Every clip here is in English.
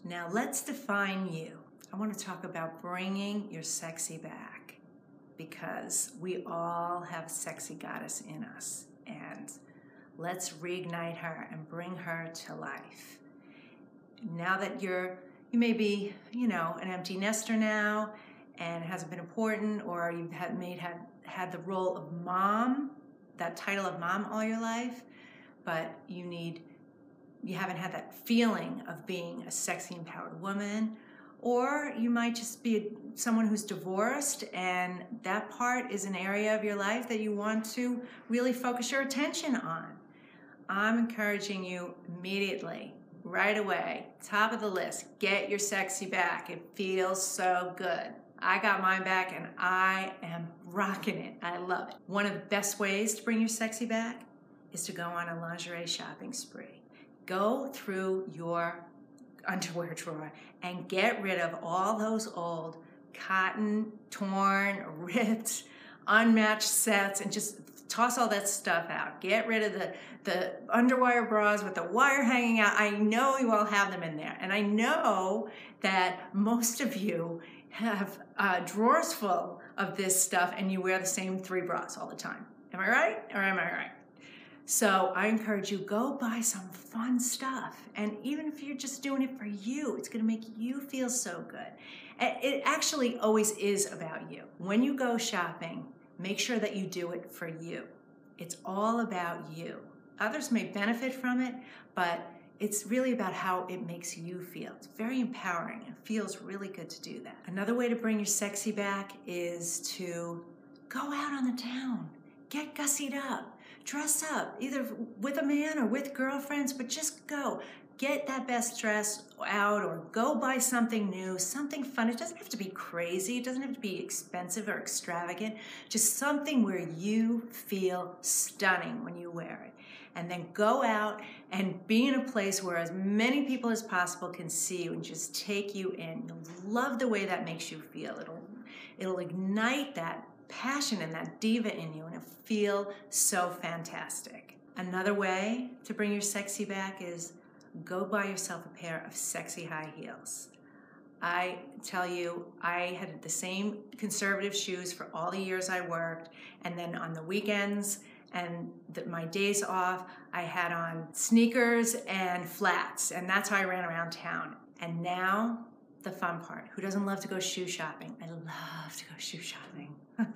Now let's define you. I want to talk about bringing your sexy back, because we all have a sexy goddess in us, and let's reignite her and bring her to life. Now that you may be, an empty nester now, and it hasn't been important, or you've had the role of mom, that title of mom all your life, but you haven't had that feeling of being a sexy, empowered woman. Or you might just be someone who's divorced, and that part is an area of your life that you want to really focus your attention on. I'm encouraging you immediately, right away, top of the list, get your sexy back. It feels so good. I got mine back and I am rocking it. I love it. One of the best ways to bring your sexy back is to go on a lingerie shopping spree. Go through your underwear drawer and get rid of all those old cotton, torn, ripped, unmatched sets, and just toss all that stuff out. Get rid of the underwire bras with the wire hanging out. I know you all have them in there, and I know that most of you have drawers full of this stuff and you wear the same 3 bras all the time. Am I right, or am I right? So I encourage you, go buy some fun stuff. And even if you're just doing it for you, it's gonna make you feel so good. It actually always is about you. When you go shopping, make sure that you do it for you. It's all about you. Others may benefit from it, but it's really about how it makes you feel. It's very empowering. It feels really good to do that. Another way to bring your sexy back is to go out on the town. Get gussied up. Dress up, either with a man or with girlfriends, but just go. Get that best dress out, or go buy something new, something fun. It doesn't have to be crazy. It doesn't have to be expensive or extravagant. Just something where you feel stunning when you wear it. And then go out and be in a place where as many people as possible can see you and just take you in. You'll love the way that makes you feel. It'll ignite that passion and that diva in you, and it'll feel so fantastic. Another way to bring your sexy back is go buy yourself a pair of sexy high heels. I tell you, I had the same conservative shoes for all the years I worked, and then on the weekends and my days off, I had on sneakers and flats, and that's how I ran around town. And now, the fun part. Who doesn't love to go shoe shopping? I love to go shoe shopping.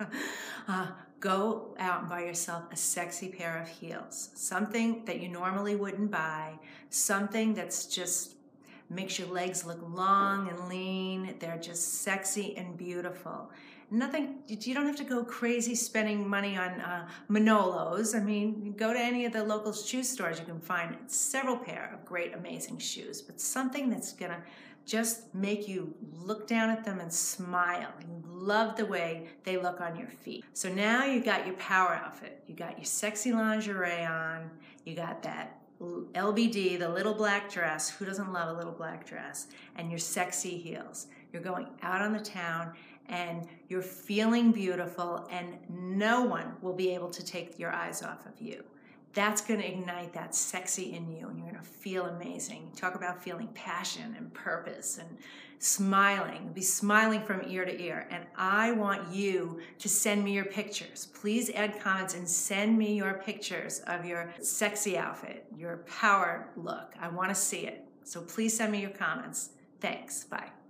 Go out and buy yourself a sexy pair of heels. Something that you normally wouldn't buy. Something that's just makes your legs look long and lean. They're just sexy and beautiful. You don't have to go crazy spending money on Manolos. I mean, go to any of the local shoe stores. You can find several pair of great, amazing shoes, but something that's gonna just make you look down at them and smile. You love the way they look on your feet. So now you got your power outfit. You got your sexy lingerie on. You got that LBD, the little black dress. Who doesn't love a little black dress? And your sexy heels. You're going out on the town and you're feeling beautiful, and no one will be able to take your eyes off of you. That's going to ignite that sexy in you, and you're going to feel amazing. Talk about feeling passion and purpose and smiling. Be smiling from ear to ear. And I want you to send me your pictures. Please add comments and send me your pictures of your sexy outfit, your power look. I want to see it. So please send me your comments. Thanks. Bye.